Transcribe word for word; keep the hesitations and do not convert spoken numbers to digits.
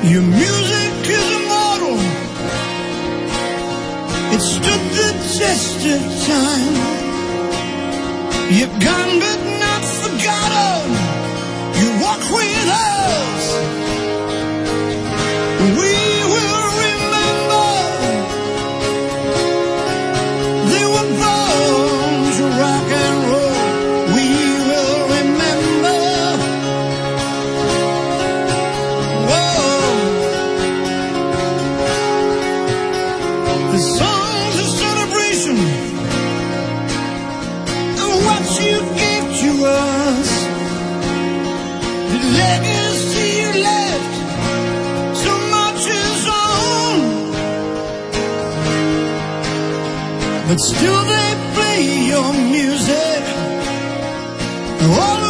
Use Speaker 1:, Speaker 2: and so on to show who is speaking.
Speaker 1: Your music is immortal. It stood the test of time. You're gone but not forgotten. You walk with us. We will remember. They were born to rock and roll. We will remember. Whoa. The songs of celebration of what you gave to us. The legacy you left, so much is on. But still they play your music all